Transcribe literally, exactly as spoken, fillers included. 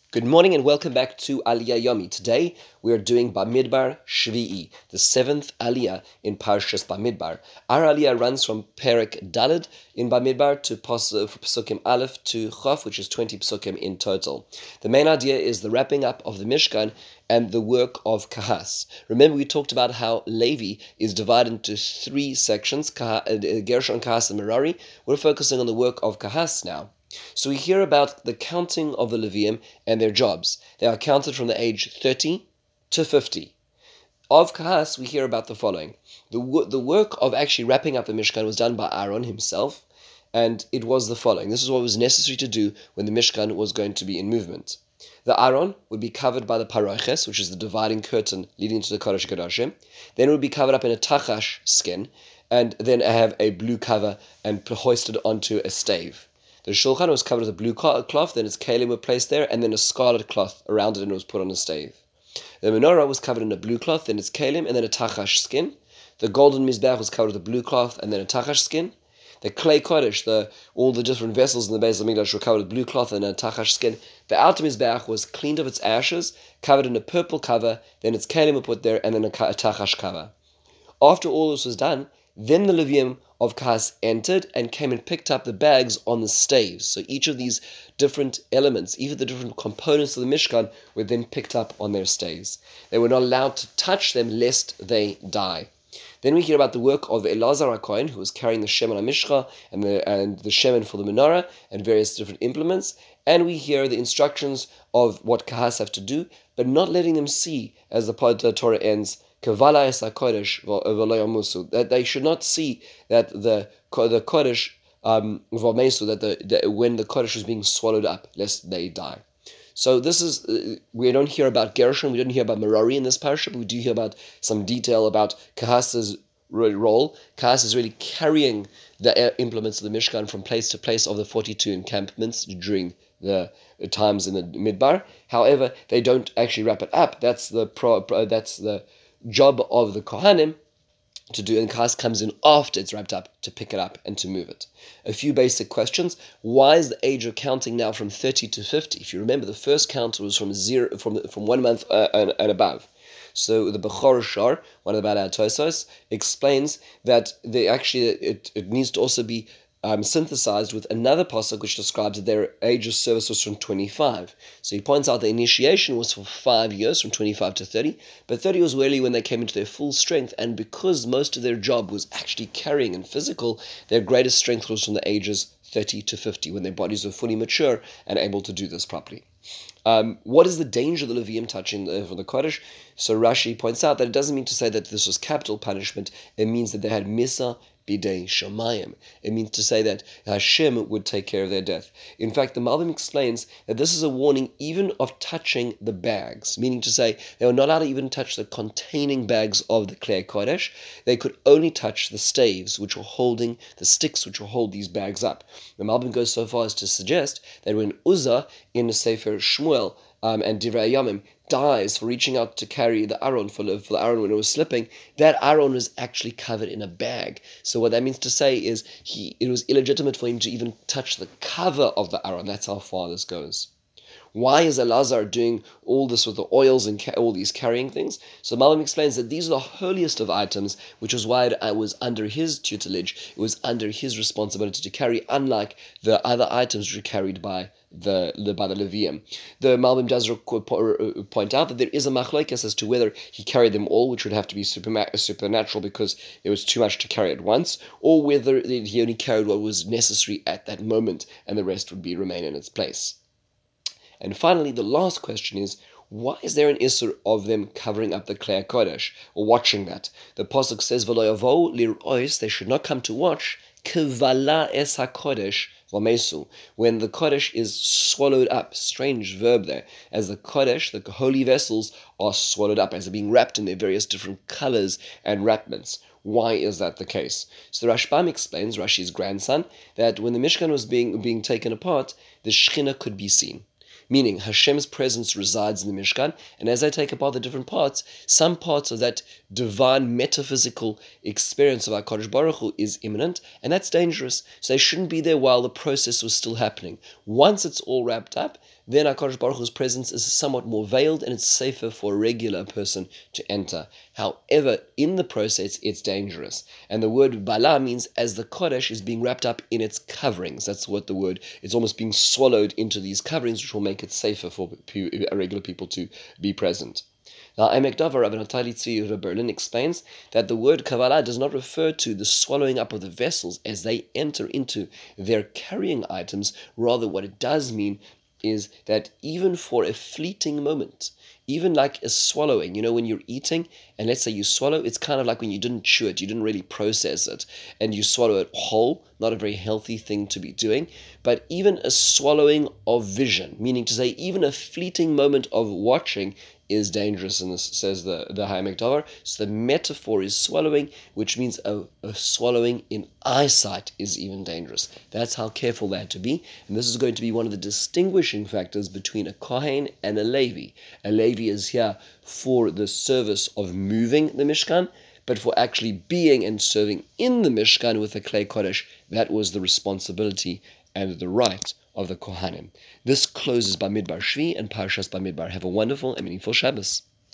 Good morning and welcome back to Aliyah Yomi. Today we are doing Bamidbar Shvi'i, the seventh Aliyah in Parshas Bamidbar. Our Aliyah runs from Perek Daled in Bamidbar to Pesukim Aleph to Chof, which is twenty Pesukim in total. The main idea is the wrapping up of the Mishkan and the work of Kahas. Remember, we talked about how Levi is divided into three sections, Gershon, Kahas, and Merari. We're focusing on the work of Kahas now. So we hear about the counting of the Levium and their jobs. They are counted from the age thirty to fifty. Of Kahas, we hear about the following. The, the work of actually wrapping up the Mishkan was done by Aaron himself, and it was the following. This is what was necessary to do when the Mishkan was going to be in movement. The Aaron would be covered by the Paroches, which is the dividing curtain leading to the Kodesh Kodashim. Then it would be covered up in a Tachash skin, and then have a blue cover and hoisted onto a stave. The shulchan was covered with a blue cloth, then its kalim were placed there, and then a scarlet cloth around it, and it was put on a stave. The menorah was covered in a blue cloth, then its kalim, and then a tachash skin. The golden mizbeach was covered with a blue cloth, and then a tachash skin. The clay kodesh, the all the different vessels in the base of the mikdash were covered with blue cloth and a tachash skin. The outer mizbeach was cleaned of its ashes, covered in a purple cover, then its kalim were put there, and then a tachash cover. After all this was done, then the Levium of Kahas entered and came and picked up the bags on the staves. So each of these different elements, even the different components of the Mishkan, were then picked up on their staves. They were not allowed to touch them lest they die. Then we hear about the work of Elazar HaKohen, who was carrying the Shemen HaMishcha and the, and the Shemen for the menorah and various different implements. And we hear the instructions of what Kahas have to do, but not letting them see, as the Torah ends, that they should not see that the the Kodesh um, that the, the when the Kodesh is being swallowed up, lest they die. So this is uh, we don't hear about Gershon, we don't hear about Merari in this parasha, but we do hear about some detail about Kahas's role. Kahas is really carrying the implements of the Mishkan from place to place of the forty-two encampments during the times in the Midbar. However, they don't actually wrap it up. That's the pro, pro, that's the job of the Kohanim to do, and Kahas comes in after it's wrapped up to pick it up and to move it. A few basic questions. Why is the age of counting now from thirty to fifty? If you remember, the first count was from zero, from from one month uh, and, and above. So the Bechor Shar, one of the Balei Tosos, explains that they actually it, it needs to also be Um, synthesized with another pasuk which describes that their age of service was from twenty-five. So he points out the initiation was for five years, from twenty-five to thirty, but thirty was really when they came into their full strength, and because most of their job was actually carrying and physical, their greatest strength was from the ages thirty to fifty, when their bodies were fully mature and able to do this properly. Um, what is the danger of the Levium touching the, for the Kodesh? So Rashi points out that it doesn't mean to say that this was capital punishment. It means that they had misa bidei shamayim. It means to say that Hashem would take care of their death. In fact, the Malbim explains that this is a warning even of touching the bags, meaning to say they were not allowed to even touch the containing bags of the Klei Kodesh. They could only touch the staves, which were holding, the sticks which will hold these bags up. The Malbim goes so far as to suggest that when Uzzah in the Sefer Shmuel um, and Divrei Yamim dies for reaching out to carry the Aron for, for the Aron when it was slipping, that Aron was actually covered in a bag. So what that means to say is he it was illegitimate for him to even touch the cover of the Aron. That's how far this goes. Why is Elazar doing all this with the oils and ca- all these carrying things? So Malbim explains that these are the holiest of items, which is why it was under his tutelage, it was under his responsibility to carry, unlike the other items which were carried by the, the by the Levium. The Malbim does point out that there is a machlokes as to whether he carried them all, which would have to be super, supernatural because it was too much to carry at once, or whether he only carried what was necessary at that moment and the rest would be remain in its place. And finally, the last question is, why is there an issur of them covering up the Klei Kodesh, or watching that? The pasuk says, "V'lo yavohu lir'os," they should not come to watch, "Kevala es hakodesh v'mesu," when the Kodesh is swallowed up. Strange verb there, as the Kodesh, the holy vessels, are swallowed up, as they're being wrapped in their various different colors and wrapments. Why is that the case? So the Rashbam explains, Rashi's grandson, that when the Mishkan was being being taken apart, the Shekhinah could be seen. Meaning Hashem's presence resides in the Mishkan, and as I take apart the different parts, some parts of that divine metaphysical experience of our HaKadosh Baruch Hu is imminent, and that's dangerous. So they shouldn't be there while the process was still happening. Once it's all wrapped up, then HaKadosh Baruch Hu's presence is somewhat more veiled and it's safer for a regular person to enter. However, in the process, it's dangerous. And the word bala means as the Kodesh is being wrapped up in its coverings. That's what the word, it's almost being swallowed into these coverings, which will make it safer for regular people to be present. Now, Emek Davar, Rabbi Natali Tzvi Berlin explains that the word Kabbalah does not refer to the swallowing up of the vessels as they enter into their carrying items. Rather, what it does mean is that even for a fleeting moment, even like a swallowing, you know, when you're eating, and let's say you swallow, it's kind of like when you didn't chew it, you didn't really process it, and you swallow it whole, not a very healthy thing to be doing, but even a swallowing of vision, meaning to say even a fleeting moment of watching is dangerous, and this says the, the Hayamek Davar. So the metaphor is swallowing, which means a, a swallowing in eyesight is even dangerous. That's how careful they had to be, and this is going to be one of the distinguishing factors between a Kohen and a Levi. A Levi is here for the service of moving the Mishkan, but for actually being and serving in the Mishkan with the Klei Kodesh, that was the responsibility and the right of the Kohanim. This closes Bamidbar Shvi and Parshas Bamidbar. Have a wonderful and meaningful Shabbos.